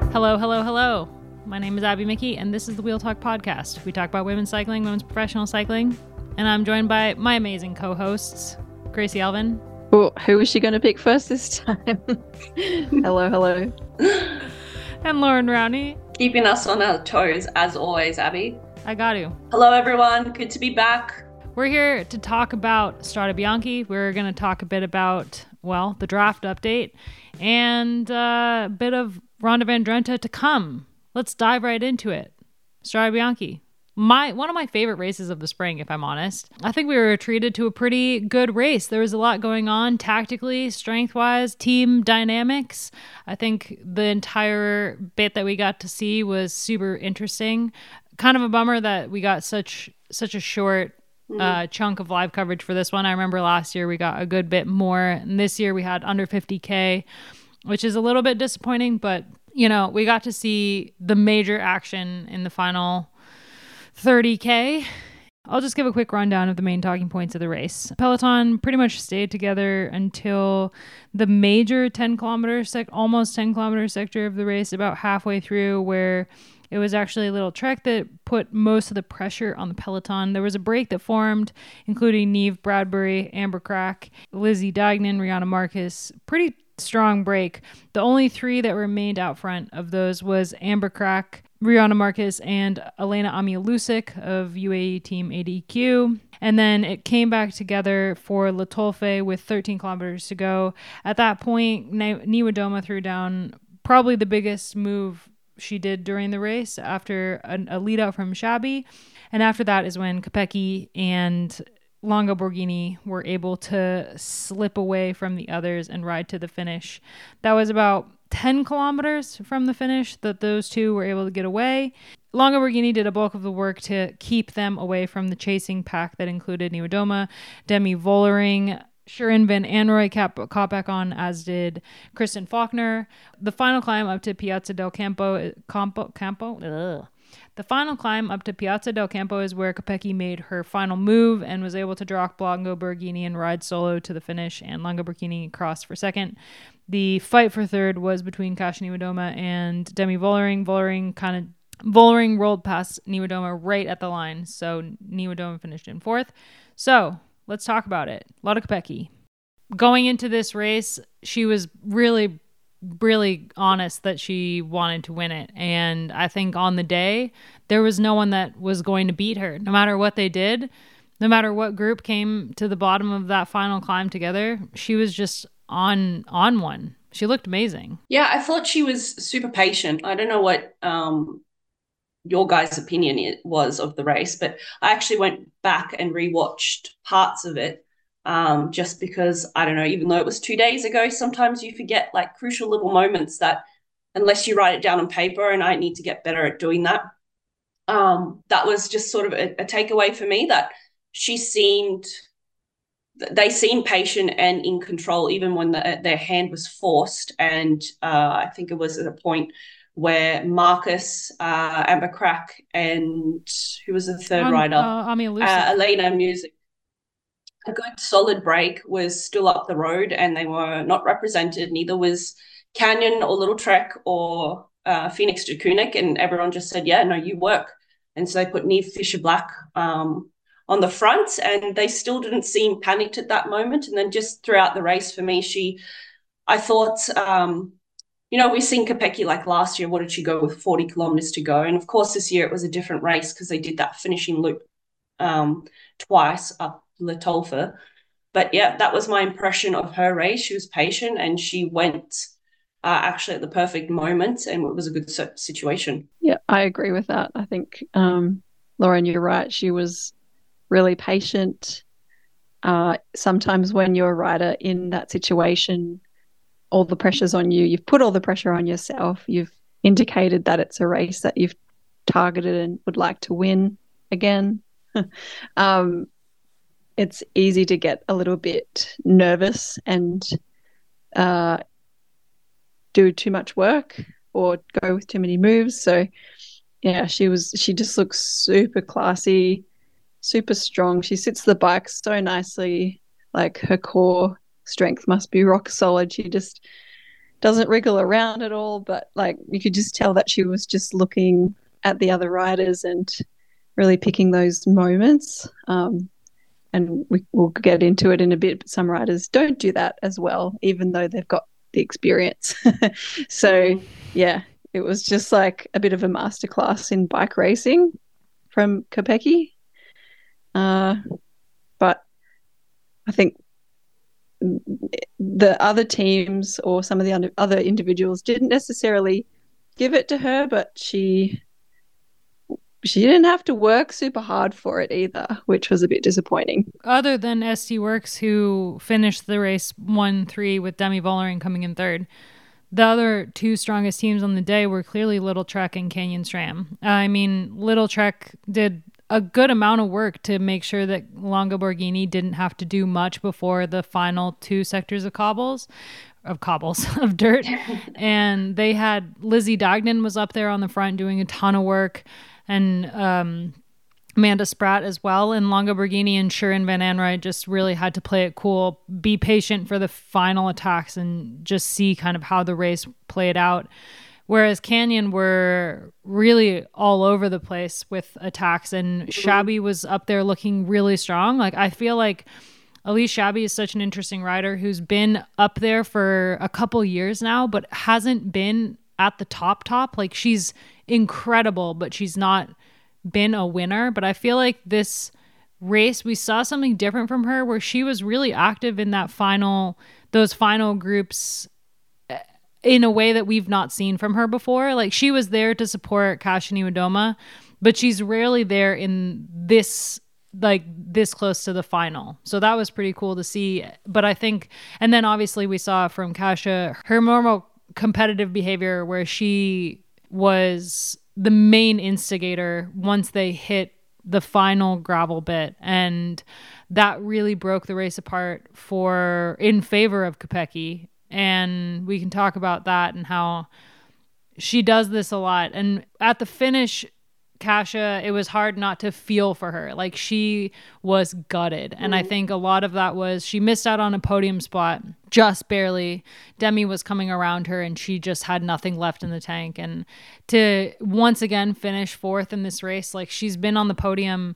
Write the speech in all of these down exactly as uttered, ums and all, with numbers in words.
Hello, hello, hello. My name is Abby Mickey, and this is the Wheel Talk Podcast. We talk about women's cycling, women's professional cycling, and I'm joined by my amazing co-hosts, Gracie Alvin. Well, who was she going to pick first this time? hello, hello. And Lauren Rowney. Keeping us on our toes, as always, Abby. I got to. Hello, everyone. Good to be back. We're here to talk about Strade Bianche. We're going to talk a bit about, well, the draft update and uh, a bit of Ronde van Drenthe to come. Let's dive right into it. Strade Bianche. My one of my favorite races of the spring, if I'm honest. I think we were treated to a pretty good race. There was a lot going on tactically, strength-wise, team dynamics. I think the entire bit that we got to see was super interesting. Kind of a bummer that we got such such a short mm-hmm. uh, chunk of live coverage for this one. I remember last year we got a good bit more, and this year we had under fifty K, which is a little bit disappointing, but you know, we got to see the major action in the final thirty K. I'll just give a quick rundown of the main talking points of the race. Peloton pretty much stayed together until the major ten kilometer sec, almost ten kilometer sector of the race, about halfway through, where it was actually a little trek that put most of the pressure on the Peloton. There was a break that formed, including Neve Bradbury, Amber Crack, Lizzie Deignan, Rihanna Marcus. Pretty strong break. The only three that remained out front of those was Amber Crack, Rihanna Marcus, and Elena Amialusic of U A E Team A D Q. And then it came back together for Le Tolfe with thirteen kilometers to go. At that point, Niewiadoma threw down probably the biggest move she did during the race after a, a lead out from Shabby. And after that is when Kopecky and Longo Borghini were able to slip away from the others and ride to the finish. That was about ten kilometers from the finish that those two were able to get away. Longo Borghini did a bulk of the work to keep them away from the chasing pack that included Niewiadoma, Demi Vollering, Shirin Van Anrooy caught back on, as did Kristen Faulkner. The final climb up to Piazza del Campo, Campo, Campo, ugh. The final climb up to Piazza del Campo is where Kopecky made her final move and was able to drop Longo Borghini and ride solo to the finish, and Longo Borghini crossed for second. The fight for third was between Kasia Niewiadoma and Demi Vollering. Vollering kind of Vollering rolled past Niewiadoma right at the line, so Niewiadoma finished in fourth. So let's talk about it. A lot of Kopecky. Going into this race, she was really really honest that she wanted to win it, and I think on the day there was no one that was going to beat her, no matter what they did, no matter what group came to the bottom of that final climb together. She was just on on one. She looked amazing. Yeah, I thought she was super patient. I don't know what um your guys' opinion it was of the race, but I actually went back and rewatched parts of it. Um, just because, I don't know, even though it was two days ago, sometimes you forget like crucial little moments that unless you write it down on paper, and I need to get better at doing that. Um, that was just sort of a, a takeaway for me, that she seemed, they seemed patient and in control, even when the, their hand was forced. And uh, I think it was at a point where Marcus, uh, Amber Crack, and who was the third um, rider? Uh, Amialusic. uh, Elena Music. A good solid break was still up the road, and they were not represented. Neither was Canyon or Little Trek or uh, Phoenix de Koonik, and everyone just said, yeah, no, you work. And so they put Neve Fischer-Black um, on the front, and they still didn't seem panicked at that moment. And then just throughout the race for me, she, I thought, um, you know, we've seen Kopecky like last year. What did she go with forty kilometers to go? And of course, this year it was a different race because they did that finishing loop um, twice up Le Tolfe. But yeah, that was my impression of her race. She was patient, and she went uh, actually at the perfect moment, and it was a good situation. Yeah, I agree with that. I think, um, Lauren, you're right. She was really patient. Uh, sometimes when you're a rider in that situation, all the pressure's on you. You've put all the pressure on yourself. You've indicated that it's a race that you've targeted and would like to win again. um, it's easy to get a little bit nervous and uh, do too much work or go with too many moves. So, yeah, she was. She just looks super classy, super strong. She sits the bike so nicely. Like, her core strength must be rock solid. She just doesn't wriggle around at all, but like you could just tell that she was just looking at the other riders and really picking those moments. Um, and we, we'll get into it in a bit, but some riders don't do that as well, even though they've got the experience. So, yeah, it was just like a bit of a masterclass in bike racing from Kopecky. Uh, but I think the other teams or some of the other individuals didn't necessarily give it to her, but she she didn't have to work super hard for it either, which was a bit disappointing. Other than S T Works, who finished the race one three with Demi Vollering coming in third, the other two strongest teams on the day were clearly Little Trek and Canyon SRAM. I mean, Little Trek did a good amount of work to make sure that Longo Borghini didn't have to do much before the final two sectors of cobbles, of cobbles, of dirt. And they had Lizzie Dagnan was up there on the front doing a ton of work, and um, Amanda Spratt as well. And Longo Borghini and Shirin Van Anrooy just really had to play it cool, be patient for the final attacks, and just see kind of how the race played out. Whereas Canyon were really all over the place with attacks, and Shabby was up there looking really strong. Like, I feel like Elise Shabby is such an interesting rider who's been up there for a couple years now, but hasn't been at the top top. Like, she's incredible, but she's not been a winner. But I feel like this race, we saw something different from her, where she was really active in that final, those final groups, in a way that we've not seen from her before. Like, she was there to support Kasia Niewiadoma, but she's rarely there in this, like this close to the final. So that was pretty cool to see. But I think, and then obviously we saw from Kasia her normal competitive behavior, where she was the main instigator once they hit the final gravel bit, and that really broke the race apart for in favor of Kopecky. And we can talk about that and how she does this a lot. And at the finish, Kasia, it was hard not to feel for her. Like, she was gutted. And I think a lot of that was she missed out on a podium spot, just barely. Demi was coming around her and she just had nothing left in the tank. And to once again finish fourth in this race, like, she's been on the podium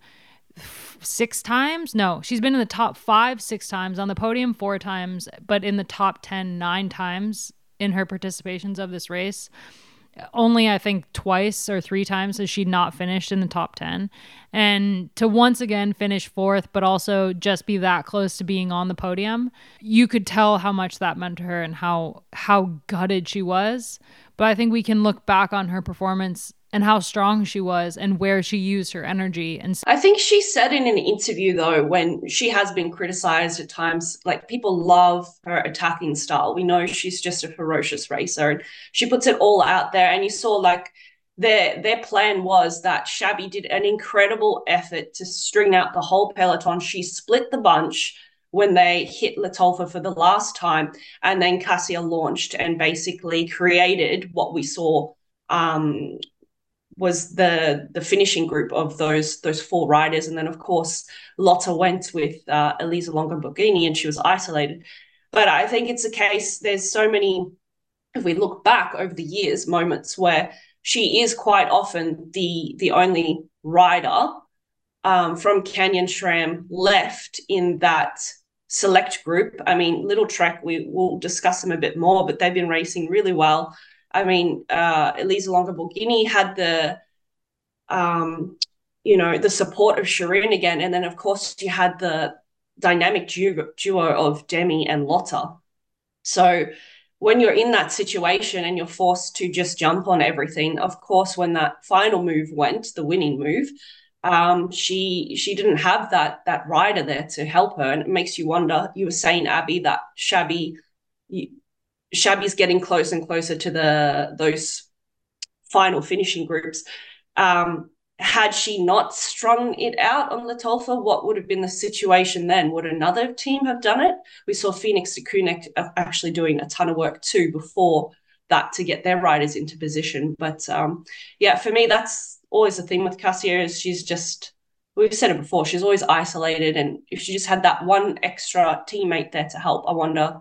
six times. No, she's been in the top five six times, on the podium four times, but in the top ten nine times in her participations of this race. Only, I think, twice or three times has she not finished in the top ten. And to once again finish fourth, but also just be that close to being on the podium, you could tell how much that meant to her and how how gutted she was. But I think we can look back on her performance and how strong she was and where she used her energy. And I think she said in an interview, though, when she has been criticized at times, like, people love her attacking style. We know she's just a ferocious racer, and she puts it all out there. And you saw, like, their their plan was that Shabby did an incredible effort to string out the whole peloton. She split the bunch when they hit Latolfa for the last time, and then Kasia launched and basically created what we saw um, was the the finishing group of those those four riders. And then, of course, Lotta went with uh, Elisa Longo Borghini, and she was isolated. But I think it's a case, there's so many, if we look back over the years, moments where she is quite often the the only rider um, from Canyon SRAM left in that select group. I mean, Little Trek, we will discuss them a bit more, but they've been racing really well. I mean, uh, Elisa Longo Borghini had the, um, you know, the support of Shirin again. And then, of course, you had the dynamic duo, duo of Demi and Lotta. So when you're in that situation and you're forced to just jump on everything, of course, when that final move went, the winning move, um, she she didn't have that that rider there to help her. And it makes you wonder, you were saying, Abby, that Shabby... You, Shabby's getting closer and closer to the those final finishing groups. Um, had she not strung it out on Latolfa, what would have been the situation then? Would another team have done it? We saw Phoenix Deceuninck actually doing a ton of work too before that to get their riders into position. But um, yeah, for me, that's always the thing with Kasia, is she's just, we've said it before, she's always isolated. And if she just had that one extra teammate there to help, I wonder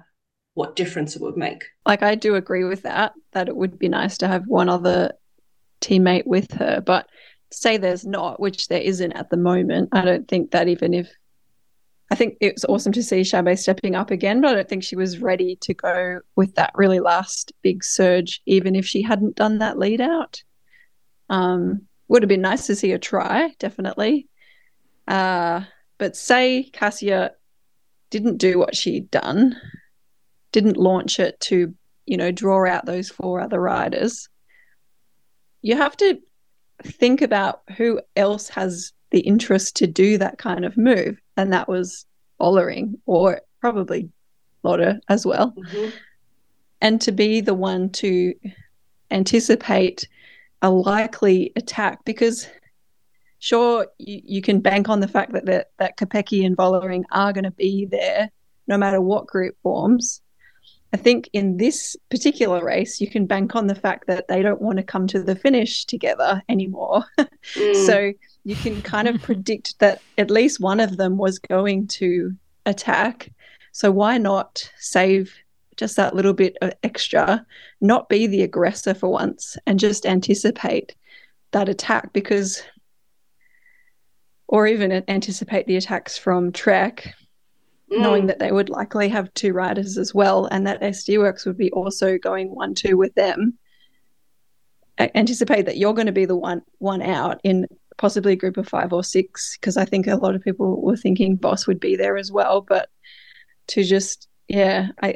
what difference it would make. Like, I do agree with that, that it would be nice to have one other teammate with her, but say there's not, which there isn't at the moment. I don't think that even if, I think it's awesome to see Chabet stepping up again, but I don't think she was ready to go with that really last big surge, even if she hadn't done that lead out. Um, would have been nice to see her try, definitely. Uh, but say Cassia didn't do what she'd done, didn't launch it to, you know, draw out those four other riders. You have to think about who else has the interest to do that kind of move, and that was Vollering, or probably Lotte as well. Mm-hmm. And to be the one to anticipate a likely attack, because sure, you, you can bank on the fact that that, that Kopecky and Vollering are going to be there no matter what group forms. I think in this particular race, you can bank on the fact that they don't want to come to the finish together anymore. Mm. So you can kind of predict that at least one of them was going to attack. So why not save just that little bit of extra, not be the aggressor for once, and just anticipate that attack? Because, or even anticipate the attacks from Trek, Mm. knowing that they would likely have two riders as well, and that S D Works would be also going one two with them. A- anticipate that you're going to be the one one out in possibly a group of five or six, because I think a lot of people were thinking Boss would be there as well. But to just, yeah, I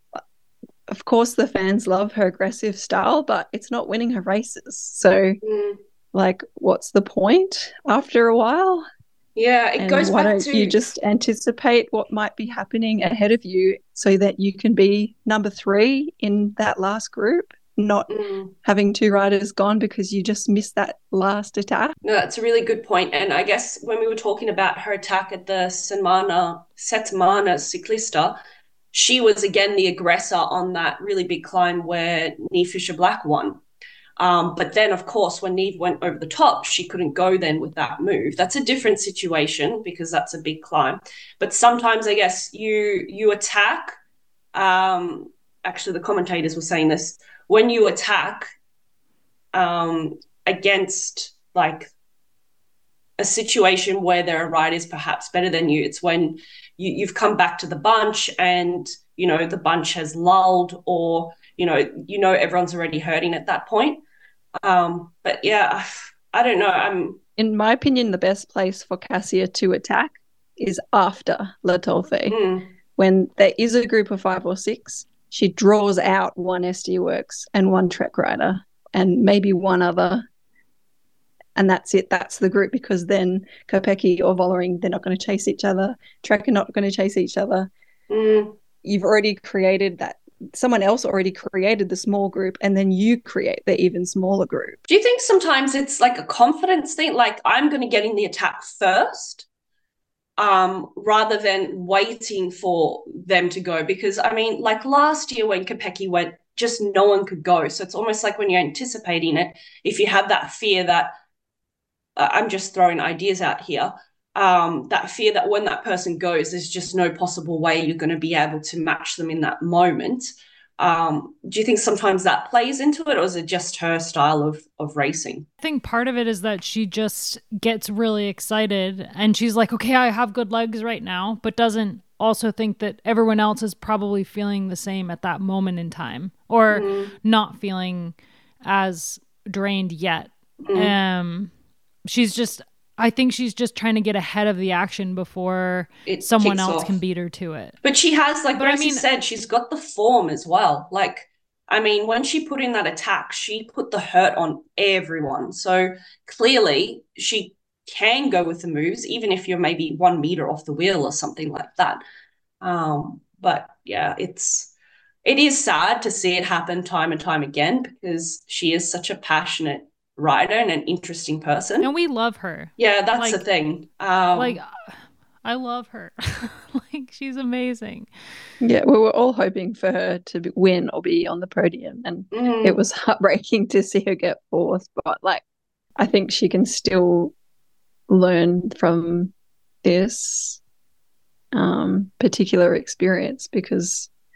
of course the fans love her aggressive style, but it's not winning her races. So, mm. like, what's the point after a while? Yeah, it and goes why back don't to you just anticipate what might be happening ahead of you so that you can be number three in that last group, not mm. having two riders gone because you just missed that last attack. No, that's a really good point. And I guess when we were talking about her attack at the Setmana, Setmana Ciclista, she was again the aggressor on that really big climb where Niamh Fisher Black won. Um, but then, of course, when Niamh went over the top, she couldn't go then with that move. That's a different situation because that's a big climb. But sometimes, I guess, you you attack. Um, actually, the commentators were saying this. When you attack um, against, like, a situation where there are riders perhaps better than you, it's when you, you've come back to the bunch and, you know, the bunch has lulled, or you know, you know, everyone's already hurting at that point. Um, but yeah, I don't know. I'm, in my opinion, the best place for Cassia to attack is after La Tolfe. Mm. When there is a group of five or six, she draws out one S D Works and one Trek rider and maybe one other. And that's it. That's the group, because then Kopecky or Vollering, they're not going to chase each other. Trek are not going to chase each other. Mm. You've already created that. Someone else already created the small group, and then you create the even smaller group. Do you think sometimes it's like a confidence thing, like I'm going to get in the attack first, um, rather than waiting for them to go? Because, I mean, like last year when Kopecky went, just no one could go. So it's almost like when you're anticipating it, if you have that fear that, uh, I'm just throwing ideas out here, Um, that fear that when that person goes, there's just no possible way you're going to be able to match them in that moment. Um, do you think sometimes that plays into it, or is it just her style of of racing? I think part of it is that she just gets really excited and she's like, okay, I have good legs right now, but doesn't also think that everyone else is probably feeling the same at that moment in time, or mm. not feeling as drained yet. Mm. Um, she's just... I think she's just trying to get ahead of the action before it someone else off. can beat her to it. But she has, like Gracie I mean, said, she's got the form as well. Like, I mean, when she put in that attack, she put the hurt on everyone. So clearly she can go with the moves, even if you're maybe one meter off the wheel or something like that. Um, but yeah, it's it is sad to see it happen time and time again, because she is such a passionate rider and an interesting person, and we love her. Yeah, that's like, the thing. Um like I love her. Like, she's amazing. Yeah, we were all hoping for her to be, win or be on the podium, and mm. it was heartbreaking to see her get fourth, but like I think she can still learn from this um particular experience, because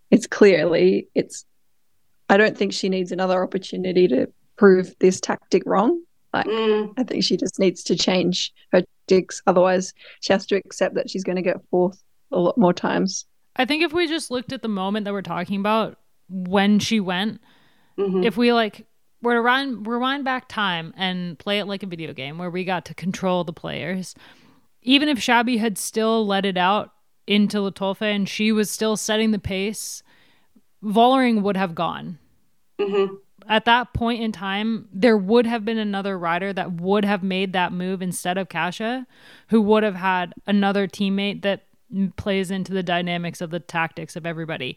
it's clearly, it's, I don't think she needs another opportunity to prove this tactic wrong. Like, mm. I think she just needs to change her tactics. Otherwise, she has to accept that she's going to get fourth a lot more times. I think if we just looked at the moment that we're talking about when she went, mm-hmm. if we like were to rewind, rewind back time and play it like a video game where we got to control the players, even if Shabby had still let it out into Lotolfe and she was still setting the pace, Vollering would have gone. Mm-hmm. At that point in time, there would have been another rider that would have made that move instead of Kasia, who would have had another teammate that plays into the dynamics of the tactics of everybody.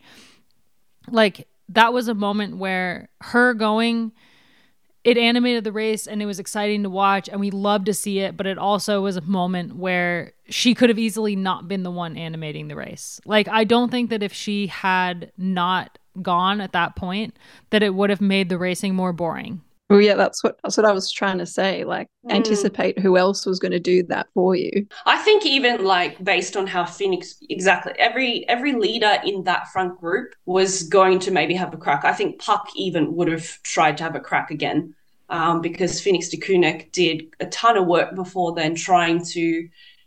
Like, that was a moment where her going, it animated the race and it was exciting to watch and we loved to see it, but it also was a moment where she could have easily not been the one animating the race. Like, I don't think that if she had not gone at that point, that it would have made the racing more boring. Well, yeah, that's what that's what I was trying to say. Like, mm. anticipate who else was going to do that for you. I think even like based on how Phoenix exactly every every leader in that front group was going to maybe have a crack. I think Puck even would have tried to have a crack again, um, because Phoenix de Koonik did a ton of work before then, trying to,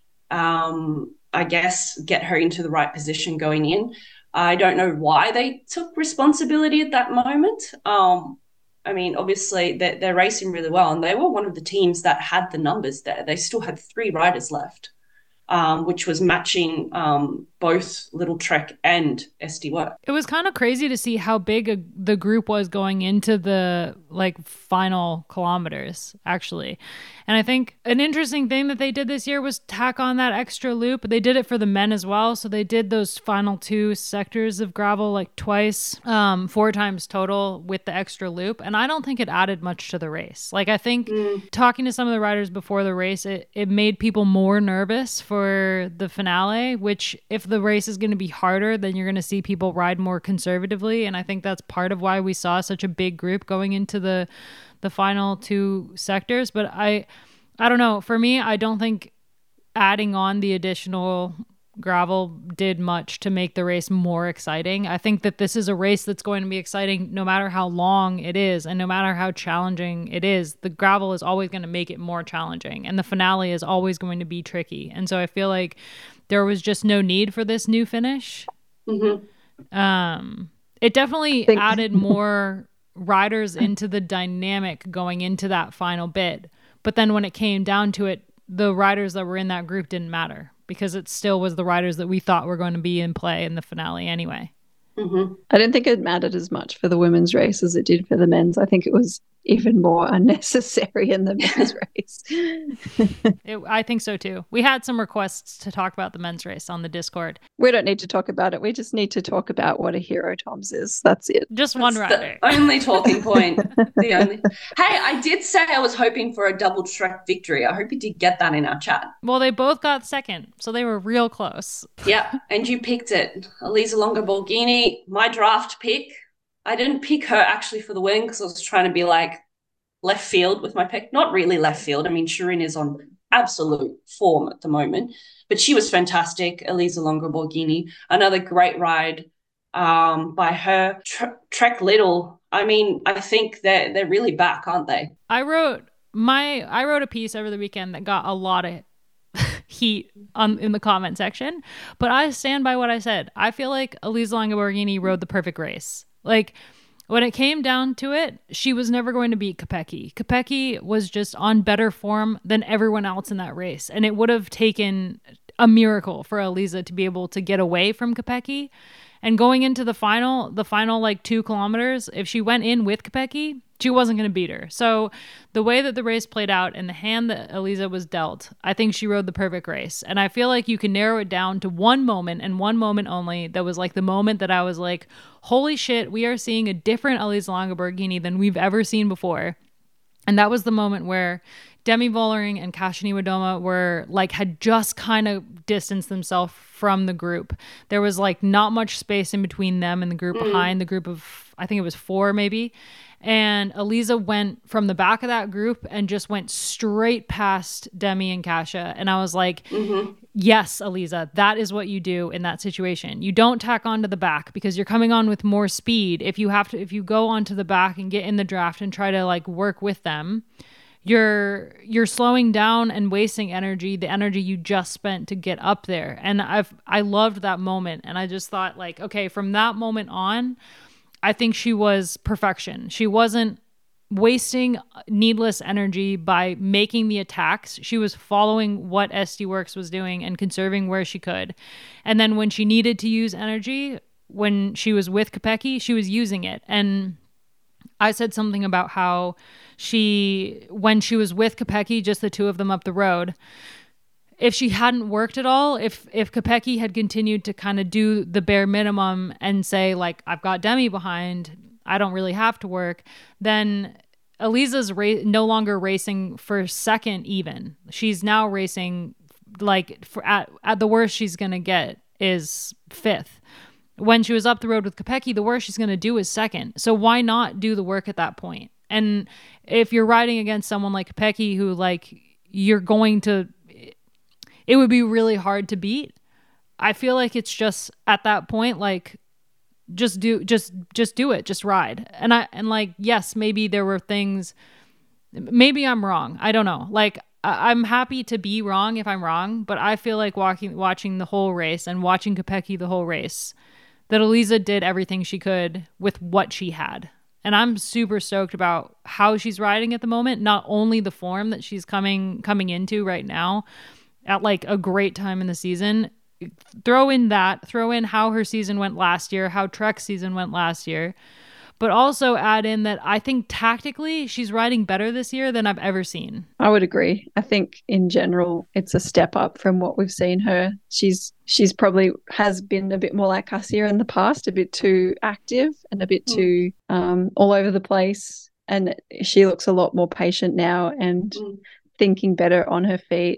um, I guess, get her into the right position going in. I don't know why they took responsibility at that moment. Um, I mean, obviously, they're, they're racing really well, and they were one of the teams that had the numbers there. They still had three riders left, um, which was matching um, both Little Trek and S D Work. It was kind of crazy to see how big a, the group was going into the like final kilometers, actually. And I think an interesting thing that they did this year was tack on that extra loop. They did it for the men as well. So they did those final two sectors of gravel like twice, um, four times total with the extra loop. And I don't think it added much to the race. Like, I think mm. talking to some of the riders before the race, it, it made people more nervous for the finale, which if the race is going to be harder, then you're going to see people ride more conservatively. And I think that's part of why we saw such a big group going into the the final two sectors. But I I don't know, for me, I don't think adding on the additional gravel did much to make the race more exciting. I think that this is a race that's going to be exciting no matter how long it is and no matter how challenging it is. The gravel is always going to make it more challenging, and the finale is always going to be tricky. And so I feel like there was just no need for this new finish. Mm-hmm. Um, it definitely Thanks. added more riders into the dynamic going into that final bit. But then when it came down to it, the riders that were in that group didn't matter because it still was the riders that we thought were going to be in play in the finale anyway. Mm-hmm. I didn't think it mattered as much for the women's race as it did for the men's. I think it was even more unnecessary in the men's race. it, I think so too. We had some requests to talk about the men's race on the Discord. We don't need to talk about it. We just need to talk about what a hero Toms is. That's it. Just That's one rider. The only talking point. the only. Hey, I did say I was hoping for a double Trek victory. I hope you did get that in our chat. Well, they both got second, so they were real close. Yeah, and you picked it. Elisa Longa Borghini, my draft pick. I didn't pick her actually for the win because I was trying to be like left field with my pick. Not really left field. I mean, Shirin is on absolute form at the moment, but she was fantastic. Elisa Longa Borghini, another great ride um, by her. Tre- Trek Little. I mean, I think they're they're really back, aren't they? I wrote my I wrote a piece over the weekend that got a lot of heat on in the comment section, but I stand by what I said. I feel like Elisa Longa Borghini rode the perfect race. Like, when it came down to it, she was never going to beat Kopecky. Kopecky was just on better form than everyone else in that race. And it would have taken a miracle for Elisa to be able to get away from Kopecky. And going into the final, the final like two kilometers, if she went in with Kopecky, she wasn't going to beat her. So the way that the race played out and the hand that Elisa was dealt, I think she rode the perfect race. And I feel like you can narrow it down to one moment and one moment only that was like the moment that I was like, holy shit, we are seeing a different Elisa Longa Borghini than we've ever seen before. And that was the moment where Demi Vollering and Kasia Niewiadoma were like, had just kind of distanced themselves from the group. There was like not much space in between them and the group mm. behind, the group of, I think it was four maybe. And Eliza went from the back of that group and just went straight past Demi and Kasia. And I was like, mm-hmm. yes, Eliza, that is what you do in that situation. You don't tack onto the back because you're coming on with more speed. If you have to, if you go onto the back and get in the draft and try to like work with them, you're you're slowing down and wasting energy, the energy you just spent to get up there. And I've I loved that moment. And I just thought like, okay, from that moment on, I think she was perfection. She wasn't wasting needless energy by making the attacks. She was following what S D Works was doing and conserving where she could. And then when she needed to use energy, when she was with Kopecky, she was using it. And I said something about how she, when she was with Kopecky, just the two of them up the road, if she hadn't worked at all, if if Kopecky had continued to kind of do the bare minimum and say, like, I've got Demi behind, I don't really have to work, then Eliza's ra- no longer racing for second even. She's now racing, like, for at, at the worst she's going to get is fifth. When she was up the road with Kopecky, the worst she's going to do is second. So why not do the work at that point? And if you're riding against someone like Kopecky who, like, you're going to, it would be really hard to beat. I feel like it's just at that point, like, just do, just, just do it, just ride. And I, and like, yes, maybe there were things, maybe I'm wrong. I don't know. Like, I, I'm happy to be wrong if I'm wrong, but I feel like walking, watching the whole race and watching Kopecky the whole race, that Eliza did everything she could with what she had. And I'm super stoked about how she's riding at the moment. Not only the form that she's coming, coming into right now at like a great time in the season, throw in that, throw in how her season went last year, how Trek's season went last year, but also add in that I think tactically she's riding better this year than I've ever seen. I would agree. I think in general it's a step up from what we've seen her. She's she's probably has been a bit more like Kasia in the past, a bit too active and a bit mm. too um, all over the place. And she looks a lot more patient now and mm. thinking better on her feet.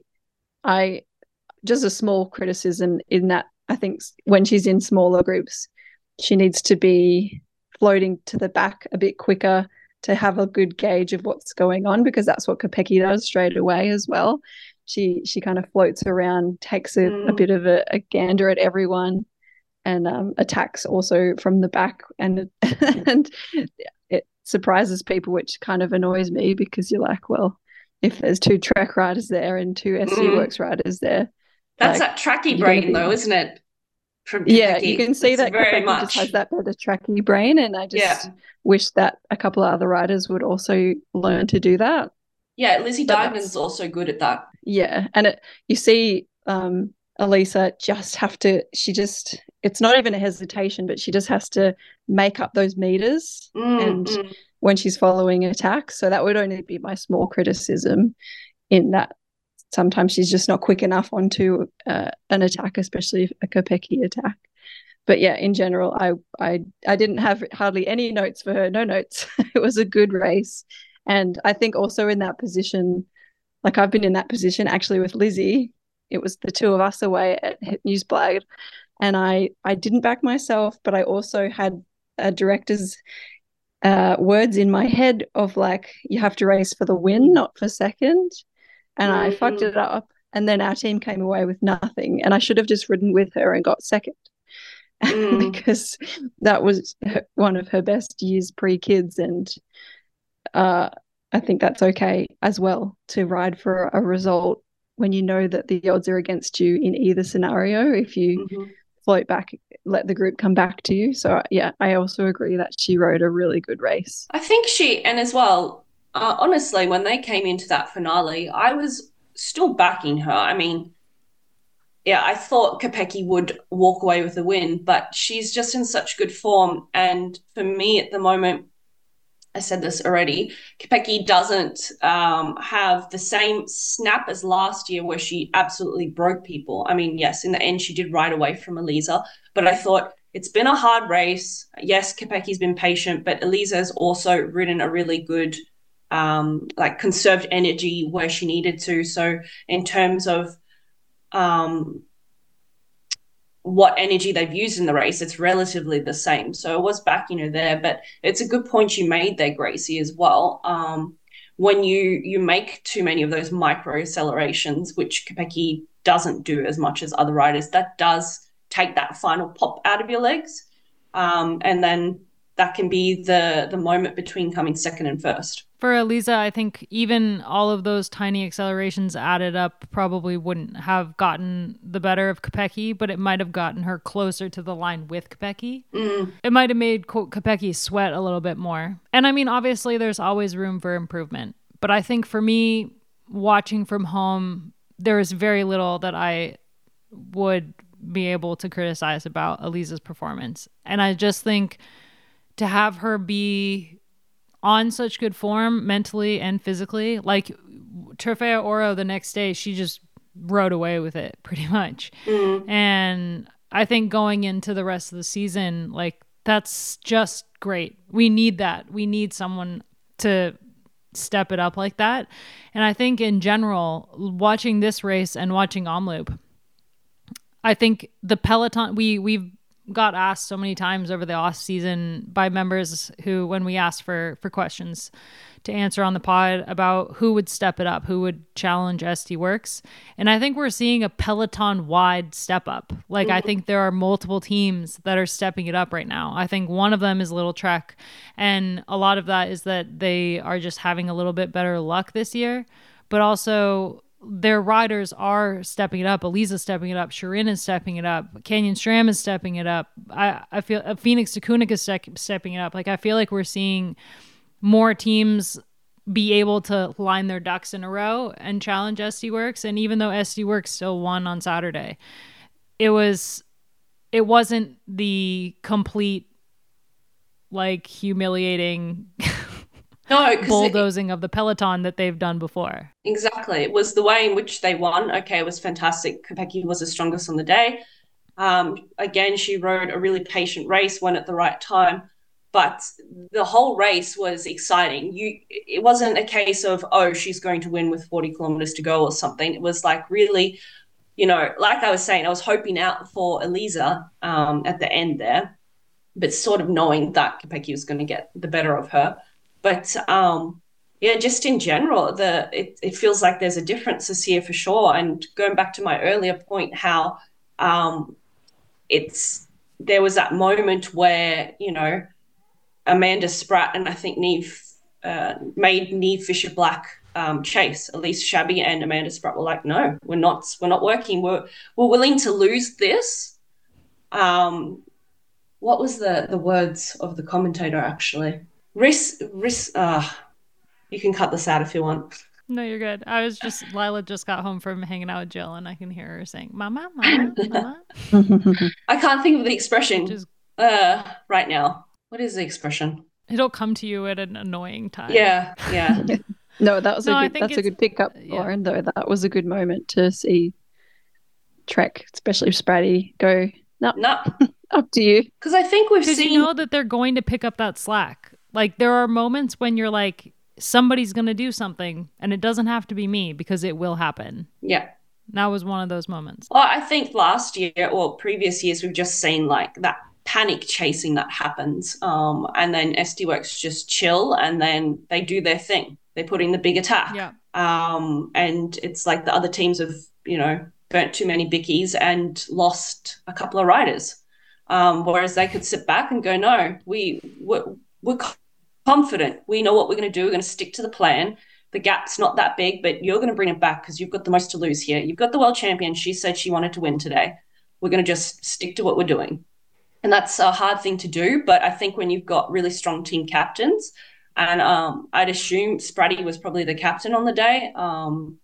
I just a small criticism in that I think when she's in smaller groups, she needs to be floating to the back a bit quicker to have a good gauge of what's going on, because that's what Kopecky does straight away as well. She she kind of floats around, takes a, mm. a bit of a, a gander at everyone, and um, attacks also from the back, and and it surprises people, which kind of annoys me, because you're like, well, if there's two Trek riders there and two S D mm. Works riders there, that's like, that tracky brain, be, though, isn't it? From yeah, you can see it's that very Kopecky much just has that better tracky brain, and I just yeah. wish that a couple of other riders would also learn to do that. Yeah, Lizzie Diamond's also good at that. Yeah, and it, you see um, Elisa just have to, she just, it's not even a hesitation, but she just has to make up those meters mm, and mm. when she's following attacks. So that would only be my small criticism, in that sometimes she's just not quick enough onto uh, an attack, especially a Kopecky attack. But yeah, in general, I I I didn't have hardly any notes for her. No notes. It was a good race. And I think also in that position, like I've been in that position actually with Lizzie. It was the two of us away at Newsblad, and I I didn't back myself, but I also had a director's uh, words in my head of like, you have to race for the win, not for second. And mm-hmm. I fucked it up, and then our team came away with nothing, and I should have just ridden with her and got second. Mm. Because that was her, one of her best years pre-kids, and uh, I think that's okay as well, to ride for a result when you know that the odds are against you in either scenario, if you mm-hmm. float back, let the group come back to you. So yeah, I also agree that she rode a really good race. I think she, and as well, Uh, honestly, when they came into that finale, I was still backing her. I mean, yeah, I thought Kopecky would walk away with the win, but she's just in such good form. And for me at the moment, I said this already, Kopecky doesn't um, have the same snap as last year where she absolutely broke people. I mean, yes, in the end, she did ride away from Eliza, but I thought it's been a hard race. Yes, Kopecky's been patient, but Eliza's also ridden a really good um like conserved energy where she needed to. So in terms of um what energy they've used in the race, it's relatively the same. So it was backing her there, but it's a good point you made there, Gracie, as well. Um, when you you make too many of those micro accelerations, which Kopecky doesn't do as much as other riders, that does take that final pop out of your legs. Um, and then that can be the the moment between coming second and first. For Elisa, I think even all of those tiny accelerations added up probably wouldn't have gotten the better of Kopecky, but it might have gotten her closer to the line with Kopecky. Mm. It might have made Kopecky sweat a little bit more. And I mean, obviously, there's always room for improvement. But I think for me, watching from home, there is very little that I would be able to criticize about Elisa's performance. And I just think to have her be on such good form mentally and physically, like Trofeo Oro the next day, she just rode away with it pretty much. Mm. And I think going into the rest of the season, like that's just great. We need that. We need someone to step it up like that. And I think in general, watching this race and watching Omloop, I think the Peloton, we we've got asked so many times over the off season by members who, when we asked for for questions to answer on the pod about who would step it up, who would challenge S D Works. And I think we're seeing a Peloton wide step up. Like, I think there are multiple teams that are stepping it up right now. I think one of them is Little Trek. And a lot of that is that they are just having a little bit better luck this year, but also their riders are stepping it up. Elisa's stepping it up. Shirin is stepping it up. Canyon Stram is stepping it up. I, I feel uh, Phoenix Tekunik is ste- stepping it up. Like, I feel like we're seeing more teams be able to line their ducks in a row and challenge S D Works. And even though S D Works still won on Saturday, it was, it wasn't the complete, like, humiliating No, bulldozing it, of the Peloton that they've done before. Exactly. It was the way in which they won. Okay, it was fantastic. Kopecky was the strongest on the day. Um, again, she rode a really patient race, won at the right time. But the whole race was exciting. You, it wasn't a case of, oh, she's going to win with forty kilometers to go or something. It was like really, you know, like I was saying, I was hoping out for Elisa um, at the end there, but sort of knowing that Kopecky was going to get the better of her. But um, yeah, just in general, the it, it feels like there's a difference this year for sure. And going back to my earlier point, how um, it's there was that moment where, you know, Amanda Spratt and I think Neve uh, made Neve Fisher Black um, chase. Elise Shabby and Amanda Spratt were like, no, we're not, we're not working. We're we're willing to lose this. Um, what was the the words of the commentator actually? Risk, risk. Uh, you can cut this out if you want. No, you're good. I was just, Lila just got home from hanging out with Jill and I can hear her saying, Mama, Mama, Mama. I can't think of the expression Just, uh, right now. What is the expression? It'll come to you at an annoying time. Yeah, yeah. No, that was No, I a good, think that's a good pickup, yeah. Lauren, though. That was a good moment to see Trek, especially Spratty, go, no, No, up to you. because I think we've Because seen. you know that they're going to pick up that slack. Like, there are moments when you're like, somebody's going to do something and it doesn't have to be me because it will happen. Yeah. That was one of those moments. Well, I think last year or previous years, we've just seen like that panic chasing that happens. Um, and then S D Works just chill and then they do their thing. They put in the big attack. Yeah. Um, and it's like the other teams have, you know, burnt too many bickies and lost a couple of riders. Um, whereas they could sit back and go, no, we, we're, we're confident. We know what we're going to do. We're going to stick to the plan. The gap's not that big, but you're going to bring it back because you've got the most to lose here. You've got the world champion. She said she wanted to win today. We're going to just stick to what we're doing. And that's a hard thing to do. But I think when you've got really strong team captains, and um, I'd assume Spratty was probably the captain on the day. Um,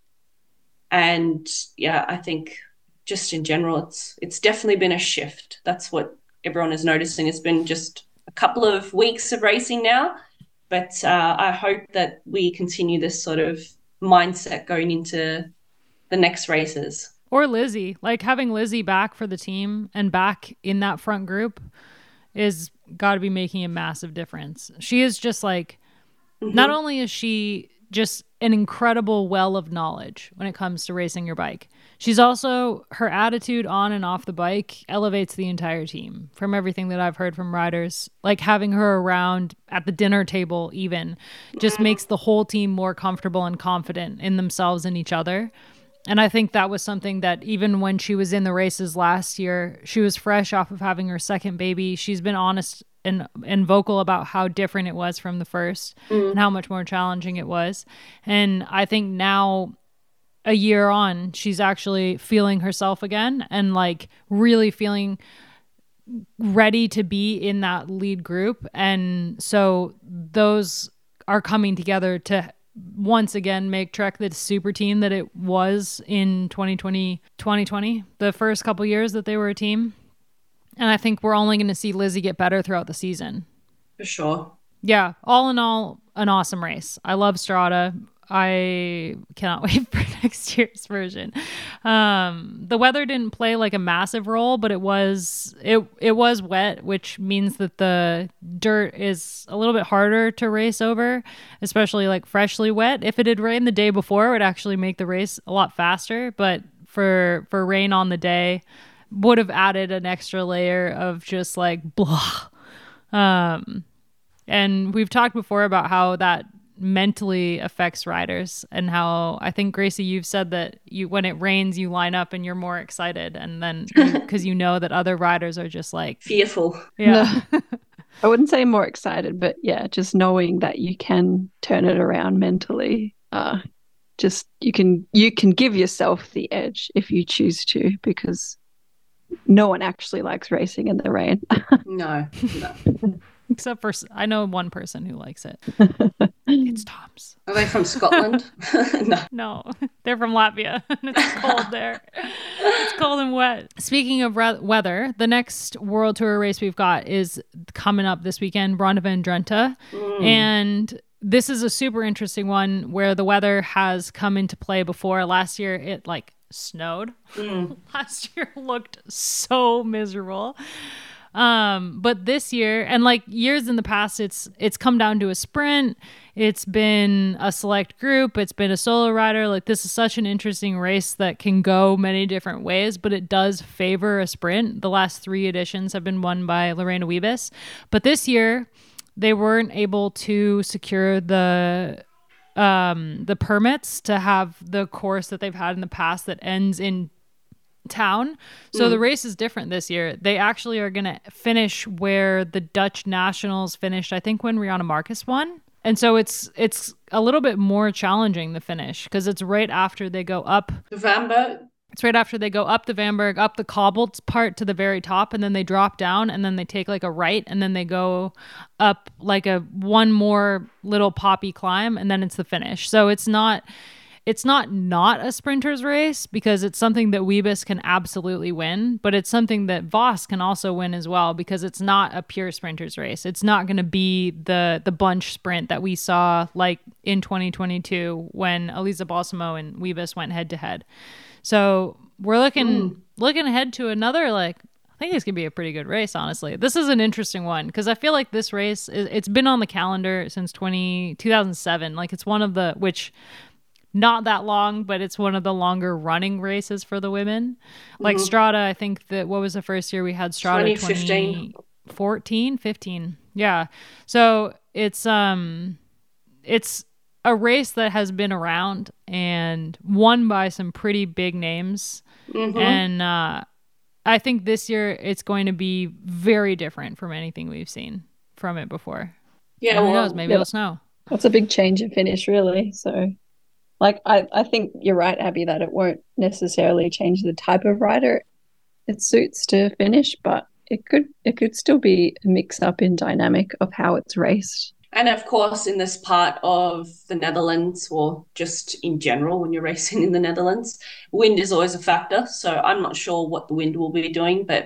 and yeah, I think just in general, it's it's definitely been a shift. That's what everyone is noticing. It's been just a couple of weeks of racing now. But uh, I hope that we continue this sort of mindset going into the next races. Or Lizzie. Like, having Lizzie back for the team and back in that front group is got to be making a massive difference. She is just like, mm-hmm. not only is she just an incredible well of knowledge when it comes to racing your bike. She's also, her attitude on and off the bike elevates the entire team from everything that I've heard from riders. Like having her around at the dinner table even just makes the whole team more comfortable and confident in themselves and each other. And I think that was something that even when she was in the races last year, she was fresh off of having her second baby. She's been honest and and vocal about how different it was from the first mm. and how much more challenging it was. And I think now, a year on, she's actually feeling herself again and like really feeling ready to be in that lead group. And so those are coming together to once again make Trek the super team that it was in twenty twenty, twenty twenty, the first couple years that they were a team. And I think we're only going to see Lizzie get better throughout the season. For sure. Yeah. All in all, an awesome race. I love Strada. I cannot wait for next year's version. Um, the weather didn't play like a massive role, but it was it it was wet, which means that the dirt is a little bit harder to race over, especially like freshly wet. If it had rained the day before, it would actually make the race a lot faster. But for for rain on the day, would have added an extra layer of just like blah. Um, and we've talked before about how that mentally affects riders and how I think, Gracie, you've said that you when it rains you line up and you're more excited, and then because you know that other riders are just like fearful. Yeah. No, I wouldn't say more excited, but yeah, just knowing that you can turn it around mentally. Uh, just you can you can give yourself the edge if you choose to, because no one actually likes racing in the rain. No, no. Except for, I know one person who likes it. It's Tom's. Are they from Scotland? No. No, they're from Latvia. It's cold there. It's cold and wet. Speaking of re- weather, the next World Tour race we've got is coming up this weekend, Ronde van Drenthe. Mm. And this is a super interesting one where the weather has come into play before. Last year, it like snowed. Mm. Last year looked so miserable. Um, but this year, and like years in the past, it's it's come down to a sprint. It's been a select group. It's been a solo rider. Like, this is such an interesting race that can go many different ways, but it does favor a sprint. The last three editions have been won by Lorena Wiebes. But this year, they weren't able to secure the um, the permits to have the course that they've had in the past that ends in town. So mm. the race is different this year. They actually are going to finish where the Dutch Nationals finished, I think, when Rihanna Marcus won. And so it's it's a little bit more challenging, the finish, because it's right after they go up the Vamberg. It's right after they go up the Vamberg, up the cobbled part to the very top, and then they drop down, and then they take like a right, and then they go up like a one more little poppy climb, and then it's the finish. So it's not It's not not a sprinter's race, because it's something that Wiebes can absolutely win, but it's something that Vos can also win as well, because it's not a pure sprinter's race. It's not going to be the the bunch sprint that we saw like in twenty twenty-two when Elisa Balsamo and Wiebes went head to head. So we're looking mm. looking ahead to another, like, I think it's going to be a pretty good race, honestly. This is an interesting one, because I feel like this race, is, it's been on the calendar since twenty, two thousand seven. Like, it's one of the, which... not that long, but it's one of the longer running races for the women. Like mm-hmm. Strada, I think that, what was the first year we had Strada? twenty fifteen. twenty fourteen, fifteen. Yeah. So it's, um, it's a race that has been around and won by some pretty big names. Mm-hmm. And, uh, I think this year it's going to be very different from anything we've seen from it before. Yeah. And who well, knows? Maybe yeah. it'll snow. That's a big change in finish, really. So, like, I, I think you're right, Abby, that it won't necessarily change the type of rider it suits to finish, but it could it could still be a mix-up in dynamic of how it's raced. And, of course, in this part of the Netherlands, or just in general when you're racing in the Netherlands, wind is always a factor. So I'm not sure what the wind will be doing, but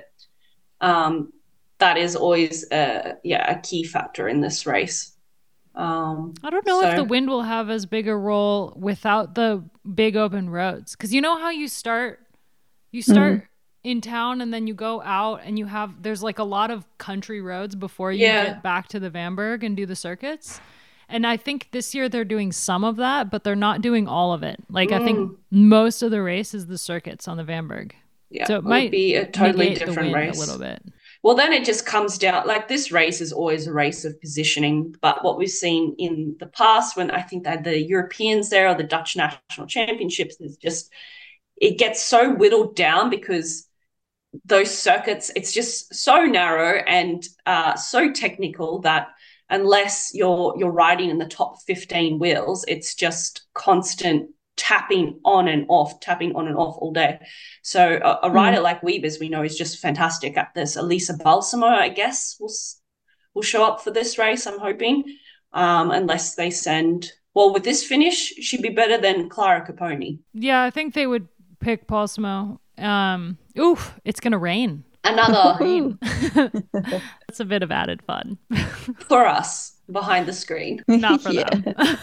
um, that is always a, yeah, a key factor in this race. Um, I don't know so. if the wind will have as big a role without the big open roads. Because you know how you start, you start mm. in town and then you go out and you have, there's like a lot of country roads before you yeah. get back to the Vamberg and do the circuits. And I think this year they're doing some of that, but they're not doing all of it. Like, Mm. I think most of the race is the circuits on the Vandenberg. Yeah, so it, it would might be a totally negate different the wind race a little bit. Well, then it just comes down, like this race is always a race of positioning. But what we've seen in the past, when I think they had the Europeans there or the Dutch National Championships, is just, it gets so whittled down because those circuits, it's just so narrow and uh, so technical that unless you're you're riding in the top fifteen wheels, it's just constant tapping on and off, tapping on and off all day. So a, a rider mm. like Wiebes, we know, is just fantastic at this. Elisa Balsamo, I guess, will will show up for this race, I'm hoping, um, unless they send. Well, with this finish, she'd be better than Clara Caponi. Yeah, I think they would pick Balsamo. Um, oof, it's gonna rain. Another rain. That's a bit of added fun for us behind the screen, not for them.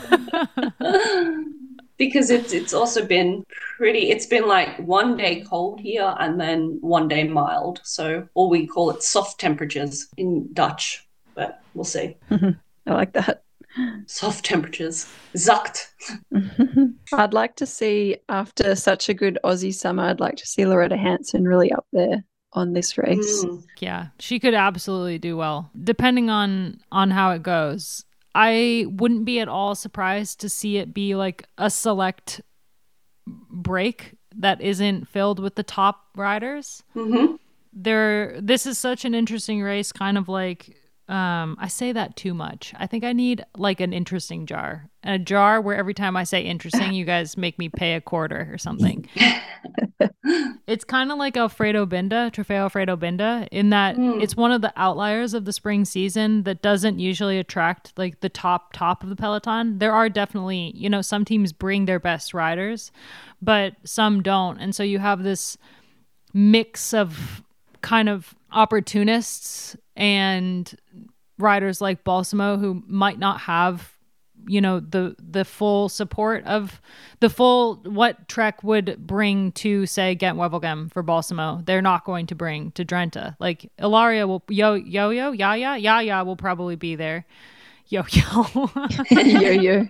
Because it's it's also been pretty. It's been like one day cold here and then one day mild. So, or we call it soft temperatures in Dutch, but we'll see. I like that. Soft temperatures. Zacht. I'd like to see, after such a good Aussie summer, I'd like to see Loretta Hanson really up there on this race. Mm. Yeah, she could absolutely do well, depending on on how it goes. I wouldn't be at all surprised to see it be like a select break that isn't filled with the top riders. Mm-hmm. There, this is such an interesting race, kind of like, um, I say that too much. I think I need like an interesting jar. A jar where every time I say interesting, you guys make me pay a quarter or something. It's kind of like Alfredo Binda, Trofeo Alfredo Binda, in that mm. it's one of the outliers of the spring season that doesn't usually attract like the top top of the peloton. There are definitely, you know, some teams bring their best riders, but some don't. And so you have this mix of kind of opportunists and riders like Balsamo who might not have, you know, the the full support of the full what Trek would bring to, say, Gent Wevelgem for Balsamo. They're not going to bring to Drenthe. Like Ilaria will yo yo yo Yaya Yaya will probably be there. Yo yo yo yo.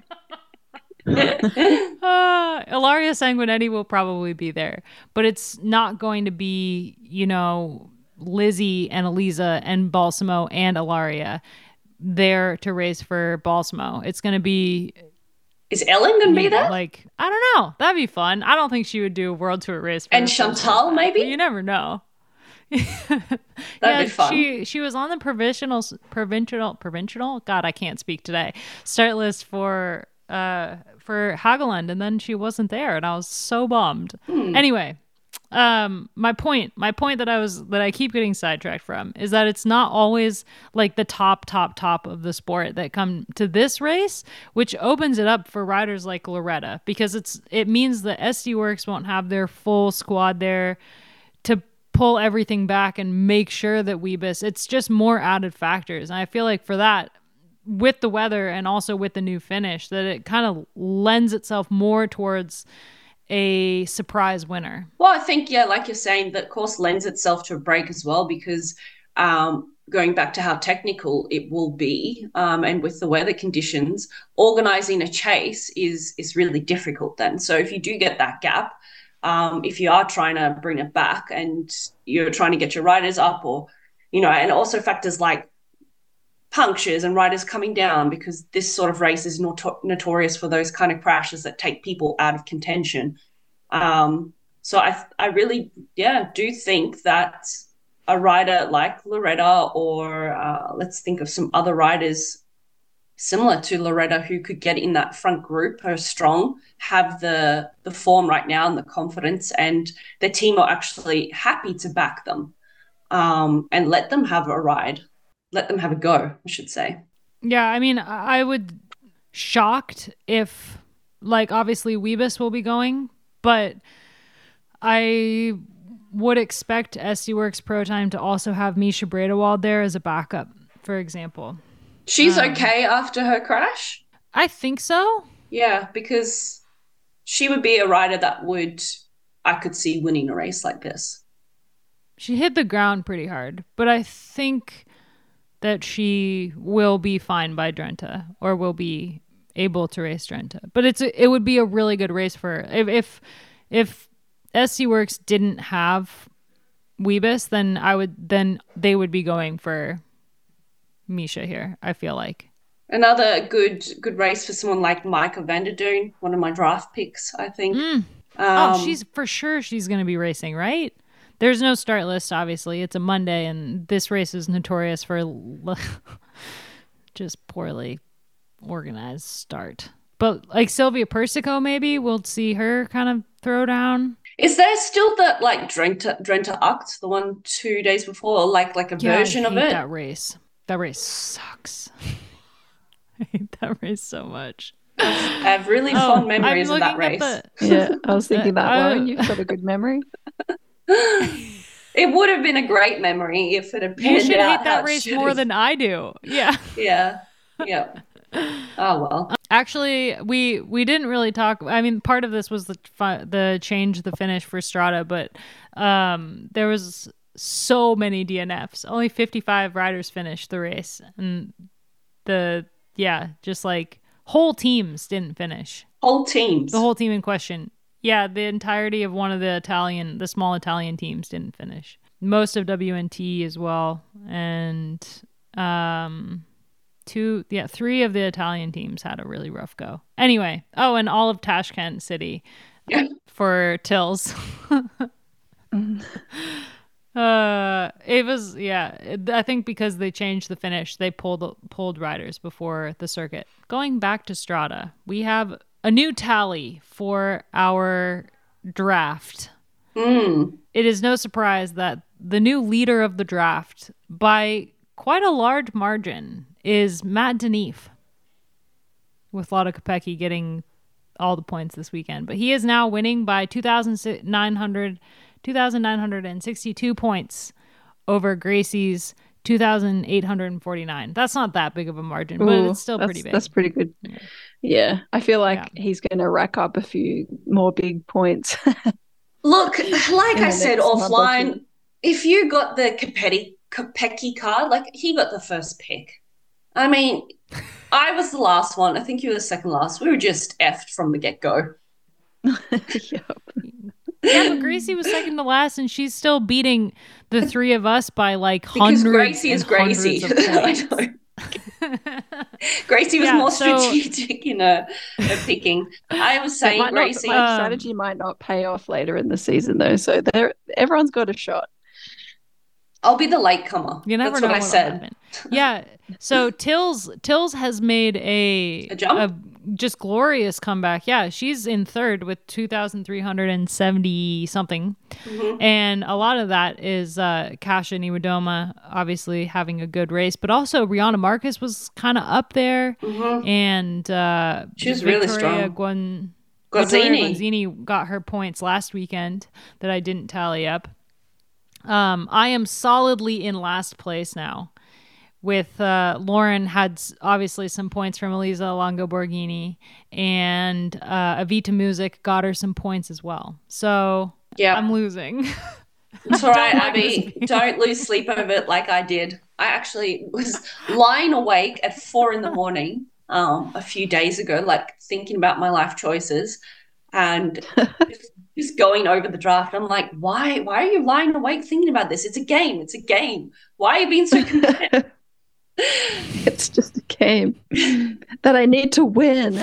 uh, Ilaria Sanguinetti will probably be there, but it's not going to be, you know, Lizzie and Eliza and Balsamo and Ilaria there to race for Balsamo. It's going to be... Is Ellen going to be there? Like, I don't know. That'd be fun. I don't think she would do a World Tour race. For and Chantal, maybe? You never know. That'd yeah, be fun. She, she was on the provisional, provincial, provincial? God, I can't speak today. Start list for, uh, for Hageland, and then she wasn't there, and I was so bummed. Hmm. Anyway... Um, my point, my point that I was, that I keep getting sidetracked from is that it's not always like the top, top, top of the sport that come to this race, which opens it up for riders like Loretta, because it's, it means that S D Works won't have their full squad there to pull everything back and make sure that Wiebes, it's just more added factors. And I feel like for that, with the weather and also with the new finish, that it kind of lends itself more towards a surprise winner. Well, I think, yeah, like you're saying, that course lends itself to a break as well, because um, going back to how technical it will be, um, and with the weather conditions, organizing a chase is is really difficult then. So if you do get that gap, um, if you are trying to bring it back and you're trying to get your riders up, or, you know, and also factors like punctures and riders coming down, because this sort of race is noto- notorious for those kind of crashes that take people out of contention. Um, so I, I really, yeah, do think that a rider like Loretta, or uh, let's think of some other riders similar to Loretta who could get in that front group, are strong, have the the form right now and the confidence, and their team are actually happy to back them, um, and let them have a ride. Let them have a go, I should say. Yeah, I mean, I would shocked if, like, obviously Wiebes will be going, but I would expect S D Works Pro Time to also have Misha Bredewald there as a backup, for example. She's um, okay after her crash? I think so. Yeah, because she would be a rider that would, I could see winning a race like this. She hit the ground pretty hard, but I think... that she will be fine by Drenthe or will be able to race Drenthe. But it's a, it would be a really good race for her. If if if S C Works didn't have Wiebes, then I would then they would be going for Misha here, I feel like. Another good good race for someone like Micah van der Doen, one of my draft picks, I think. Mm. Um, oh, she's for sure she's going to be racing, right? There's no start list, obviously. It's a Monday, and this race is notorious for just poorly organized start. But like Sylvia Persico, maybe we'll see her kind of throw down. Is there still that like Drenthe Drenthe Acht, the one two days before, like like a yeah, version I hate of it? That race, that race sucks. I hate that race so much. I have really oh, fond memories of that race. The... Yeah, I was thinking that, uh, Lauren. You've got a good memory. It would have been a great memory if it had panned You should out hate that how it race should more have. than I do. Yeah. Yeah. Yeah. Oh well. Actually, we we didn't really talk. I mean, part of this was the fi- the change the finish for Strada, but um, there was so many D N Fs. Only fifty-five riders finished the race, and the yeah, just like whole teams didn't finish. Whole teams. The whole team in question. Yeah, the entirety of one of the Italian, the small Italian teams didn't finish. Most of W N T as well, and um. Two, yeah, three of the Italian teams had a really rough go. Anyway, oh, and all of Tashkent City Yeah. for Tills. uh, it was, yeah. I think because they changed the finish, they pulled pulled riders before the circuit. Going back to Strada, we have a new tally for our draft. Mm. It is no surprise that the new leader of the draft, by quite a large margin, is Matt Denif, with Lotto Kopecky getting all the points this weekend. But he is now winning by two thousand nine hundred, two thousand nine hundred sixty-two points over Gracie's two thousand eight hundred forty-nine. That's not that big of a margin, but Ooh, it's still that's, pretty big. That's pretty good. Yeah, yeah. I feel like Yeah. he's going to rack up a few more big points. Look, like In I the said next month or offline, two. if you got the Kopecky, Kopecky card, like he got the first pick. I mean, I was the last one. I think you were the second last. We were just effed from the get-go. Yep. Yeah, but Gracie was second to last, and she's still beating the three of us by like Because hundreds Gracie and is Gracie. hundreds of I points. know. Gracie was Yeah, more so- strategic in her, her picking. I was It saying might not, Gracie. my Um, strategy might not pay off later in the season, though. So there, everyone's got a shot. I'll be the latecomer. You never That's know what I what'll said. happen. Yeah. So Tills Tills has made a A jump? just glorious comeback. Yeah, she's in third with two thousand three hundred seventy something, Mhm. and a lot of that is uh, Kasia Niewedoma obviously having a good race, but also Rihanna Marcus was kind of up there, Mhm. and uh, She was really Victoria strong. Guan- Victoria Gozzini. Gonzini got her points last weekend that I didn't tally up. Um, I am solidly in last place now. With uh, Lauren had s- obviously some points from Elisa Longo Borghini, and uh, Avita Music got her some points as well. So Yeah. I'm losing. It's all right, Don't let Abby. this Don't lose sleep over it like I did. I actually was lying awake at four in the morning um, a few days ago, like thinking about my life choices and just, just going over the draft. I'm like, why? Why are you lying awake thinking about this? It's a game. It's a game. Why are you being so competitive? It's just a game that I need to win.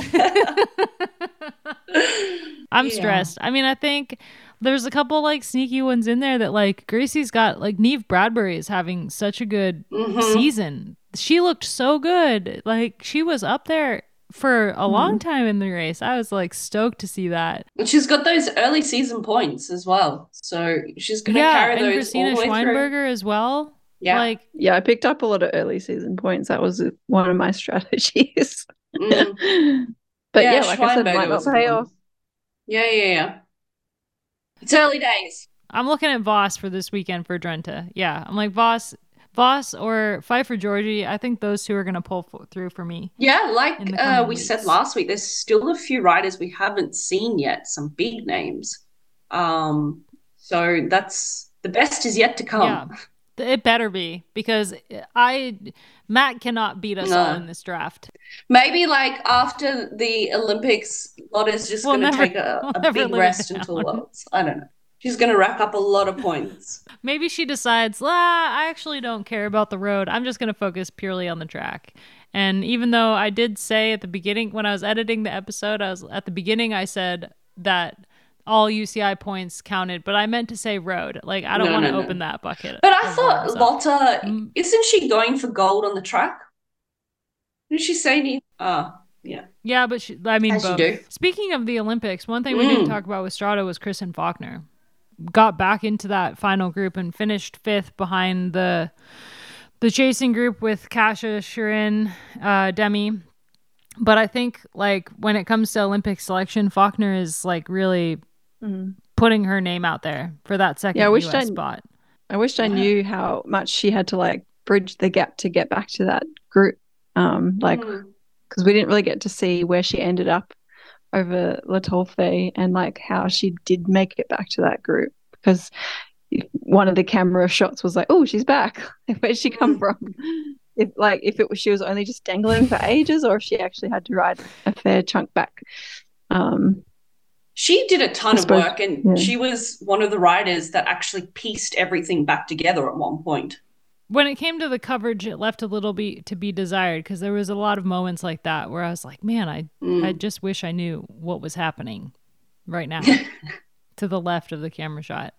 I'm Yeah. stressed. I mean, I think there's a couple like sneaky ones in there that like Gracie's got. Like Neve Bradbury is having such a good Mhm. season. She looked so good. Like she was up there for a long time in the race. I was like stoked to see that. And she's got those early season points as well. So she's going to Yeah, carry and those Christina all the way through. Schweinberger as well. Yeah. Like Yeah, I picked up a lot of early season points. That was one of my strategies. Mm. But Yeah, yeah, like I said, it Schweinberger might not was a pay good one. off. Yeah, yeah, yeah. It's early days. I'm looking at Voss for this weekend for Drenthe. Yeah, I'm like Voss, Voss or Pfeiffer Georgie. I think those two are going to pull f- through for me. Yeah, like In the uh, coming we said weeks. last week, there's still a few riders we haven't seen yet, some big names. Um, so that's the best is yet to come. Yeah. It better be, because I Matt cannot beat us No. all in this draft. Maybe like after the Olympics, Lotta's just We'll going to never- take a, we'll a never big live it rest down. until Worlds. I don't know. She's going to rack up a lot of points. Maybe she decides, "La, I actually don't care about the road. I'm just going to focus purely on the track." And even though I did say at the beginning, when I was editing the episode, I was at the beginning, I said that all U C I points counted, but I meant to say road. Like, I don't No, want to no, no. open that bucket. But I of thought worms up. Lotta, Mm. isn't she going for gold on the track? Did she say any? Ah, yeah. Yeah, but she, I mean, As you both. do. Speaking of the Olympics, one thing we didn't Mm. talk about with Strada was Kristen Faulkner. Got back into that final group and finished fifth behind the the chasing group with Kasia, Shirin, uh, Demi. But I think, like, when it comes to Olympic selection, Faulkner is like really Mm. putting her name out there for that second Yeah, I U wish S I- spot. I wished I Yeah. knew how much she had to like bridge the gap to get back to that group. Um, like, Mm. because we didn't really get to see where she ended up over Latolfe and like how she did make it back to that group, because one of the camera shots was like, oh, she's back. Where'd she come Mm. from? If like if it was she was only just dangling for ages, or if she actually had to ride a fair chunk back. Um, She did a ton I of suppose- work, and yeah. she was one of the riders that actually pieced everything back together at one point. When it came to the coverage, it left a little bit to be desired, because there was a lot of moments like that where I was like, man, I Mm. I just wish I knew what was happening right now to the left of the camera shot.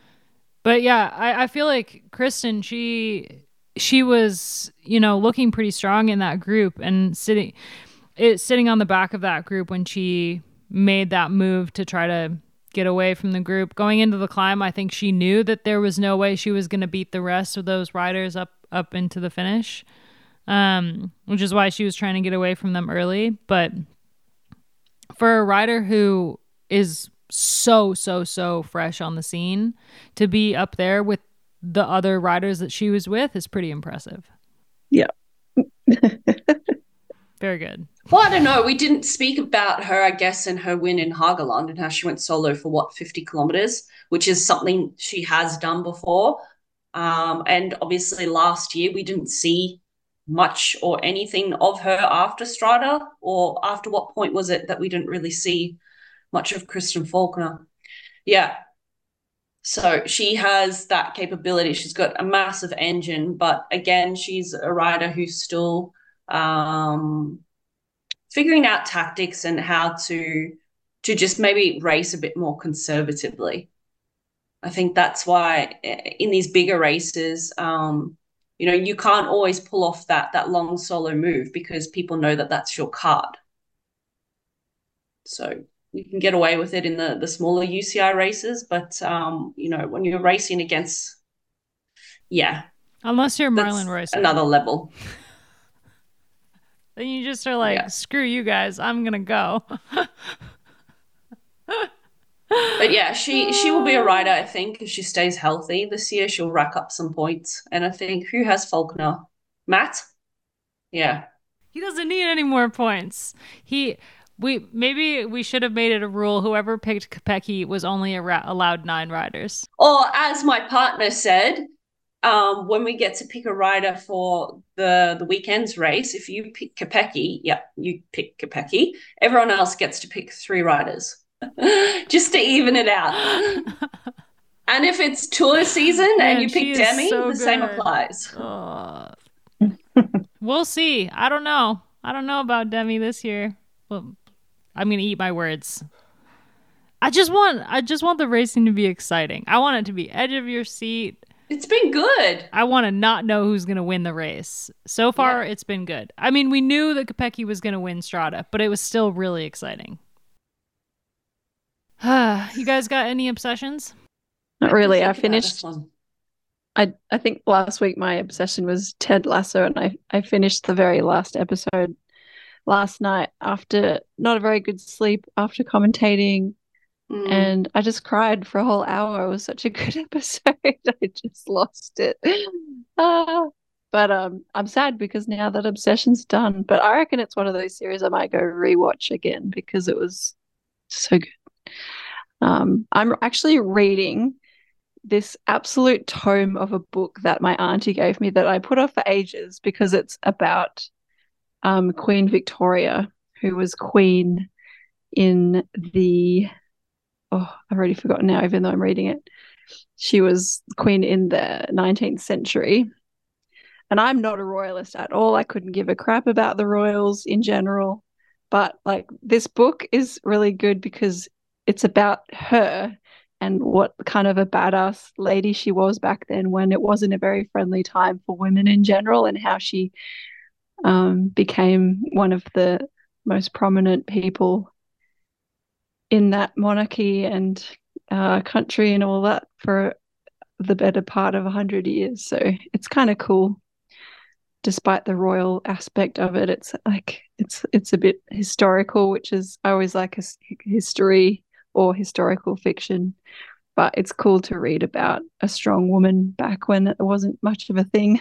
But yeah, I, I feel like Kristen, she she was, you know, looking pretty strong in that group, and sitting it sitting on the back of that group when she made that move to try to get away from the group. Going into the climb, I think she knew that there was no way she was going to beat the rest of those riders up up into the finish, um, which is why she was trying to get away from them early. But for a rider who is so, so, so fresh on the scene, to be up there with the other riders that she was with is pretty impressive. Yeah. Very good. Well, I don't know. We didn't speak about her, I guess, and her win in Haagerland and how she went solo for what, fifty kilometers, which is something she has done before. Um, and obviously last year we didn't see much or anything of her after Strada, or after what point was it that we didn't really see much of Kristen Faulkner? Yeah. So she has that capability. She's got a massive engine, but again, she's a rider who's still um, figuring out tactics and how to to just maybe race a bit more conservatively. I think that's why in these bigger races, um, you know, you can't always pull off that that long solo move, because people know that that's your card. So you can get away with it in the, the smaller U C I races, but, um, you know, when you're racing against, yeah, Unless you're that's Marlon Royce. another level. Then you just are like, Yeah. screw you guys, I'm going to go. But yeah, she she will be a rider, I think, if she stays healthy this year. She'll rack up some points. And I think, who has Faulkner? Matt? Yeah. He doesn't need any more points. He, we maybe we should have made it a rule. Whoever picked Kopecky was only ara- allowed nine riders. Or as my partner said, um, when we get to pick a rider for the, the weekend's race, if you pick Kopecky, yeah, you pick Kopecky. Everyone else gets to pick three riders. Just to even it out. And if it's tour season Man, and you she pick is Demi, so the same good. applies. Ugh. We'll see. I don't know. I don't know about Demi this year. Well, I'm gonna eat my words. I just want I just want the racing to be exciting. I want it to be edge of your seat. It's been good. I want to not know who's going to win the race. So far, Yeah. it's been good. I mean, we knew that Kopecky was going to win Strada, but it was still really exciting. You guys got any obsessions? Not really. Think I about finished. this one. I I think last week my obsession was Ted Lasso, and I I finished the very last episode last night after not a very good sleep after commentating, Mm. and I just cried for a whole hour. It was such a good episode. I just lost it. Ah, but um, I'm sad because now that obsession's done. But I reckon it's one of those series I might go rewatch again because it was so good. Um, I'm actually reading this absolute tome of a book that my auntie gave me that I put off for ages because it's about um, Queen Victoria, who was queen in the, oh, I've already forgotten now, even though I'm reading it. She was queen in the nineteenth century. And I'm not a royalist at all. I couldn't give a crap about the royals in general. But like this book is really good because it's about her and what kind of a badass lady she was back then when it wasn't a very friendly time for women in general, and how she um, became one of the most prominent people in that monarchy and uh, country and all that for the better part of a hundred years. So it's kind of cool. Despite the royal aspect of it, it's like it's it's a bit historical, which is I always like his, history or historical fiction, but it's cool to read about a strong woman back when it wasn't much of a thing.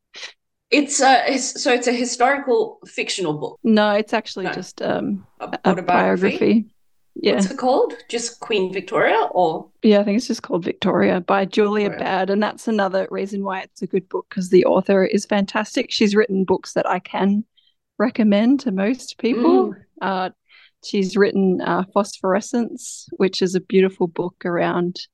It's a so it's a historical fictional book. No, it's actually No. just um, A a autobiography? biography. Yeah, What's it called? Just Queen Victoria, or yeah, I think it's just called Victoria by Julia Victoria. Baird, and that's another reason why it's a good book because the author is fantastic. She's written books that I can recommend to most people. Mm. Uh, she's written uh, Phosphorescence, which is a beautiful book around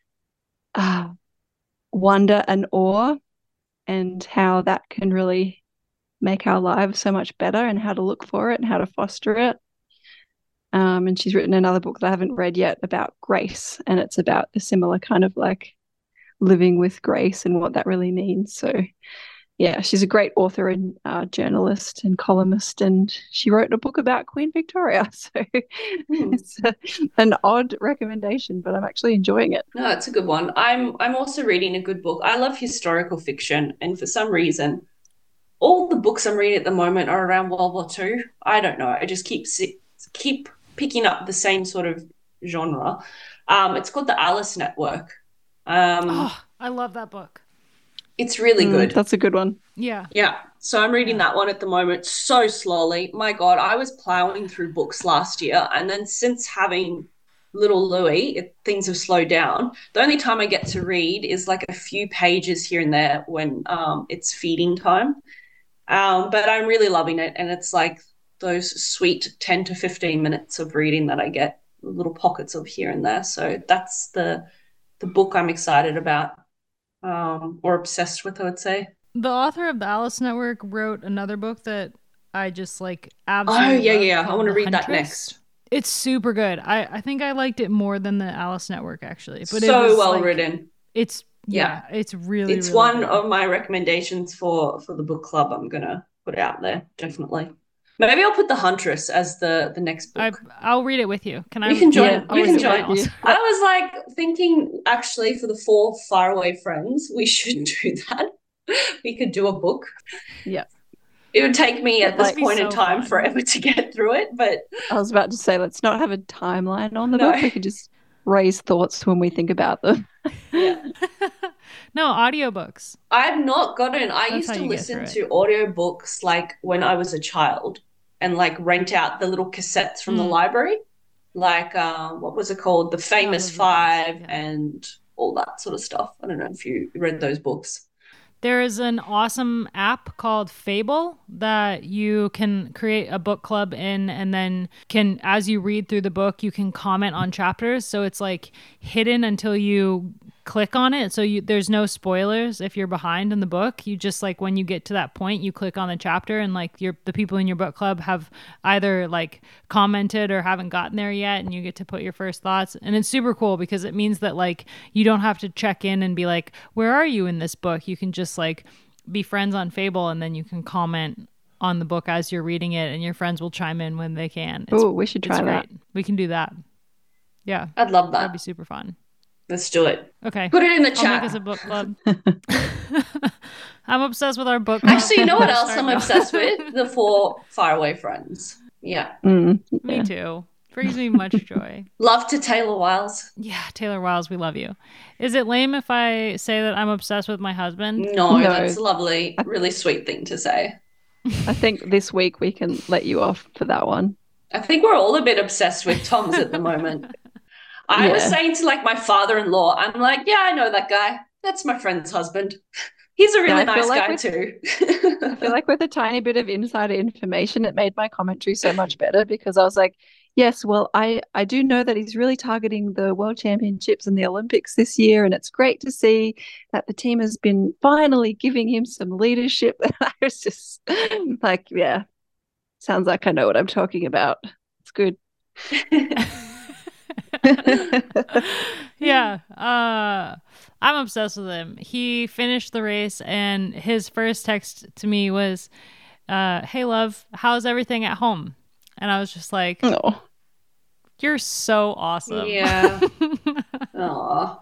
uh, wonder and awe and how that can really make our lives so much better and how to look for it and how to foster it. Um, and she's written another book that I haven't read yet about grace, and it's about a similar kind of like living with grace and what that really means. So yeah, she's a great author and uh, journalist and columnist, and she wrote a book about Queen Victoria. So Hmm. it's a, an odd recommendation, but I'm actually enjoying it. No, it's a good one. I'm I'm also reading a good book. I love historical fiction, and for some reason, all the books I'm reading at the moment are around World War Two. I don't know. I just keep si- keep picking up the same sort of genre. Um, it's called The Alice Network. Um, Oh, I love that book. It's really Mm, good. that's a good one. Yeah. Yeah. So I'm reading Yeah. that one at the moment so slowly. My God, I was plowing through books last year. And then since having little Louis, it, things have slowed down. The only time I get to read is like a few pages here and there when um, it's feeding time. Um, but I'm really loving it. And it's like those sweet ten to fifteen minutes of reading that I get, little pockets of here and there. So that's the the book I'm excited about. Um, or obsessed with, I would say. The author of the Alice Network wrote another book that I just like Oh, absolutely yeah, love yeah. I called want to The read that Huntress. next. It's super good. I, I think I liked it more than the Alice Network actually. But it So was well like, written. It's yeah, it's really It's really one good. of my recommendations for, for the book club. I'm going to put it out there, definitely. Maybe I'll put The Huntress as the, the next I book. I'll read it with you. Can I? You can join. Yeah, I'll you read can it join. with you. I was like thinking, actually, for the four faraway friends, we should do that. We could do a book. Yeah. It would take me at this That'd be point in so time fun. forever to get through it, but I was about to say, let's not have a timeline on the No. book. We could just raise thoughts when we think about them. yeah. No, audiobooks. I've not gotten, I That's used how to you get listen through to audiobooks like when I was a child and like rent out the little cassettes from the Mm. library. Like, um, what was it called? The Famous those are the best, Five yeah. and all that sort of stuff. I don't know if you read those books. There is an awesome app called Fable that you can create a book club in, and then can, as you read through the book, you can comment on chapters. So it's like hidden until you click on it. So you, there's no spoilers if you're behind in the book. You just like when you get to that point, you click on the chapter, and like your the people in your book club have either like commented or haven't gotten there yet, and you get to put your first thoughts. And it's super cool because it means that like you don't have to check in and be like, where are you in this book? You can just like be friends on Fable, and then you can comment on the book as you're reading it, and your friends will chime in when they can. It's, Oh, we should it's try that. great. We can do that. Yeah, I'd love that'd that. be super fun. Let's do it. Okay. Put it in the I'll chat. make us a book club. I'm obsessed with our book club. Actually, you know what else Start I'm now. obsessed with? The Four Faraway Friends. Yeah. Mm, Me yeah. too. Brings me much joy. Love to Taylor Wiles. Yeah, Taylor Wiles, we love you. Is it lame if I say that I'm obsessed with my husband? No, No. that's a lovely, really sweet thing to say. I think this week we can let you off for that one. I think we're all a bit obsessed with Toms at the moment. I Yeah. was saying to like my father-in-law, I'm like, yeah, I know that guy. That's my friend's husband. He's a really I feel nice like guy with- too. I feel like with a tiny bit of insider information, it made my commentary so much better because I was like, yes, well, I, I do know that he's really targeting the World Championships and the Olympics this year, and it's great to see that the team has been finally giving him some leadership. And I was just like, yeah, sounds like I know what I'm talking about. It's good. Yeah. Uh, I'm obsessed with him. He finished the race, and his first text to me was, uh, hey, love, how's everything at home? And I was just like, Oh, you're so awesome. Yeah. Aw.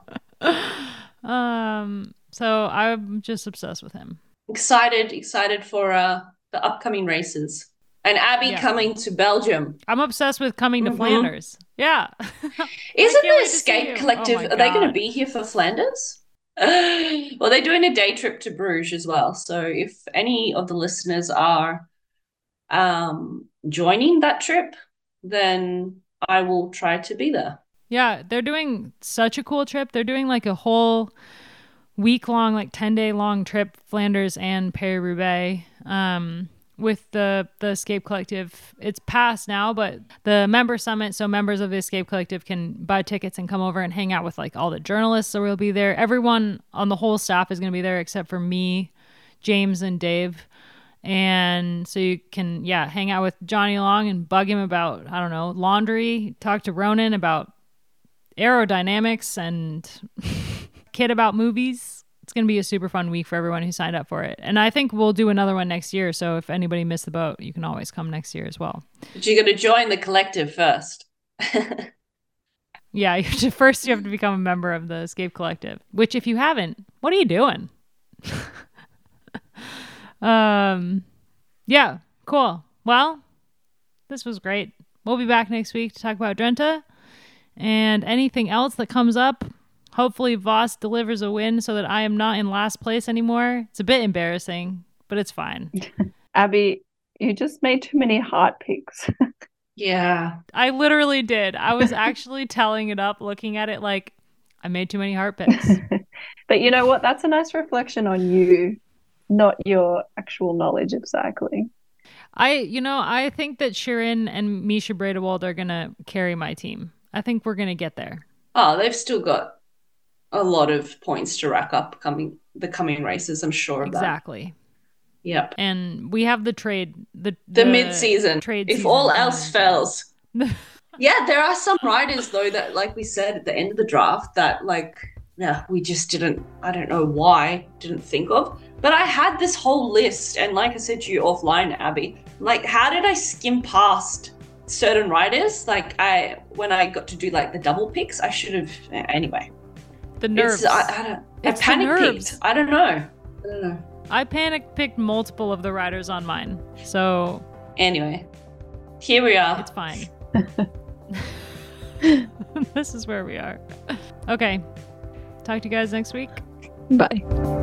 um, so I'm just obsessed with him. Excited, excited for uh, the upcoming races. And Abby Yeah. coming to Belgium. I'm obsessed with coming to Mhm. Flanders. Yeah. Isn't can't the wait to see Escape you. Collective, Oh my are they going to God. be here for Flanders? Well, they're doing a day trip to Bruges as well. So if any of the listeners are um, joining that trip, then I will try to be there. Yeah, they're doing such a cool trip. They're doing like a whole week long, like ten day long trip, Flanders and Paris-Roubaix, um, with the, the Escape Collective. It's past now, but the member summit, so members of the Escape Collective can buy tickets and come over and hang out with like all the journalists. So we'll be there. Everyone on the whole staff is going to be there except for me, James, and Dave. And so you can, yeah, hang out with Johnny Long and bug him about, I don't know, laundry, talk to Ronan about aerodynamics, and kid about movies. It's going to be a super fun week for everyone who signed up for it. And I think we'll do another one next year. So if anybody missed the boat, you can always come next year as well. But you got to join the collective first. Yeah, you have to, first you have to become a member of the Escape Collective, which if you haven't, what are you doing? um, yeah, cool. Well, this was great. We'll be back next week to talk about Drenthe and anything else that comes up. Hopefully Voss delivers a win so that I am not in last place anymore. It's a bit embarrassing, but it's fine. Abby, you just made too many heart picks. Yeah. I literally did. I was actually telling it up, looking at it like I made too many heart picks. But you know what? That's a nice reflection on you, not your actual knowledge of cycling. I, you know, I think that Shirin and Misha Bredewald are going to carry my team. I think we're going to get there. Oh, they've still got a lot of points to rack up coming the coming races, I'm sure of Exactly. that. Yep. And we have the trade, the, The, the mid-season. Trade if season all coming else in. fails. Yeah, there are some riders though that, like we said at the end of the draft, that like, yeah, we just didn't, I don't know why, didn't think of. But I had this whole list, and like I said to you offline, Abby, like how did I skim past certain riders? Like I, when I got to do like the double picks, I should have, anyway. The nerves. It's, I, I don't, It's I panic the nerves. picked. I don't know. I don't know. I panic picked multiple of the riders on mine. So Anyway, here we are. it's fine. This is where we are. Okay. Talk to you guys next week. Bye.